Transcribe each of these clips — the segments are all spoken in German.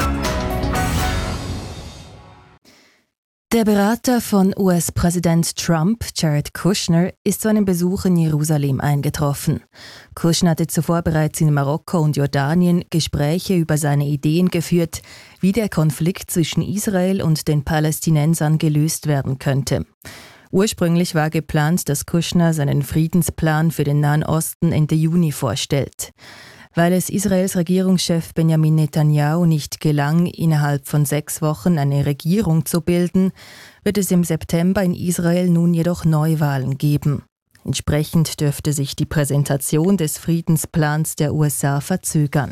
Der Berater von US-Präsident Trump, Jared Kushner, ist zu einem Besuch in Jerusalem eingetroffen. Kushner hatte zuvor bereits in Marokko und Jordanien Gespräche über seine Ideen geführt, wie der Konflikt zwischen Israel und den Palästinensern gelöst werden könnte. Ursprünglich war geplant, dass Kushner seinen Friedensplan für den Nahen Osten Ende Juni vorstellt. Weil es Israels Regierungschef Benjamin Netanyahu nicht gelang, innerhalb von 6 Wochen eine Regierung zu bilden, wird es im September in Israel nun jedoch Neuwahlen geben. Entsprechend dürfte sich die Präsentation des Friedensplans der USA verzögern.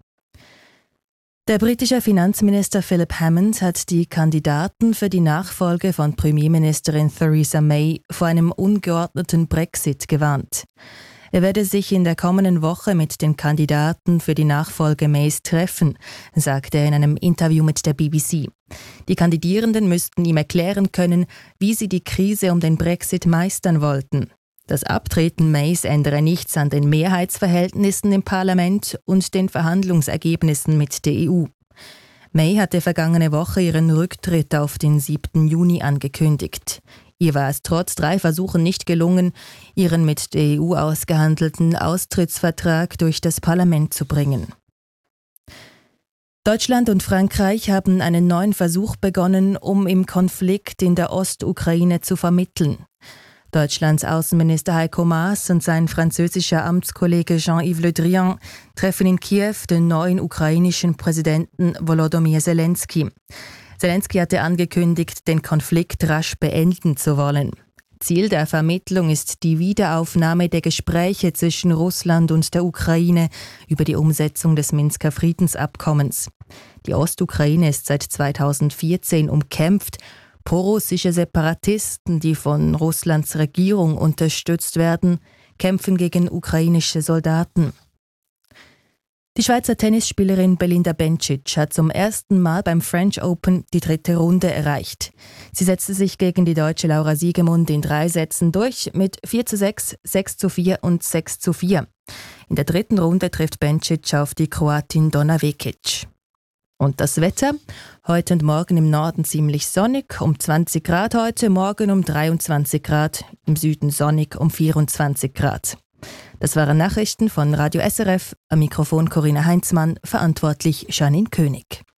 Der britische Finanzminister Philip Hammond hat die Kandidaten für die Nachfolge von Premierministerin Theresa May vor einem ungeordneten Brexit gewarnt. Er werde sich in der kommenden Woche mit den Kandidaten für die Nachfolge Mays treffen, sagte er in einem Interview mit der BBC. Die Kandidierenden müssten ihm erklären können, wie sie die Krise um den Brexit meistern wollten. Das Abtreten Mays ändere nichts an den Mehrheitsverhältnissen im Parlament und den Verhandlungsergebnissen mit der EU. May hatte vergangene Woche ihren Rücktritt auf den 7. Juni angekündigt. Ihr war es trotz 3 Versuchen nicht gelungen, ihren mit der EU ausgehandelten Austrittsvertrag durch das Parlament zu bringen. Deutschland und Frankreich haben einen neuen Versuch begonnen, um im Konflikt in der Ostukraine zu vermitteln. Deutschlands Außenminister Heiko Maas und sein französischer Amtskollege Jean-Yves Le Drian treffen in Kiew den neuen ukrainischen Präsidenten Volodymyr Zelensky. Zelensky hatte angekündigt, den Konflikt rasch beenden zu wollen. Ziel der Vermittlung ist die Wiederaufnahme der Gespräche zwischen Russland und der Ukraine über die Umsetzung des Minsker Friedensabkommens. Die Ostukraine ist seit 2014 umkämpft. Prorussische Separatisten, die von Russlands Regierung unterstützt werden, kämpfen gegen ukrainische Soldaten. Die Schweizer Tennisspielerin Belinda Bencic hat zum ersten Mal beim French Open die 3. Runde erreicht. Sie setzte sich gegen die deutsche Laura Siegemund in 3 Sätzen durch mit 4:6, 6:4 und 6:4. In der 3. Runde trifft Bencic auf die Kroatin Donna Vekic. Und das Wetter? Heute und morgen im Norden ziemlich sonnig, um 20 Grad heute, morgen um 23 Grad, im Süden sonnig um 24 Grad. Das waren Nachrichten von Radio SRF, am Mikrofon Corinna Heinzmann, verantwortlich Janine König.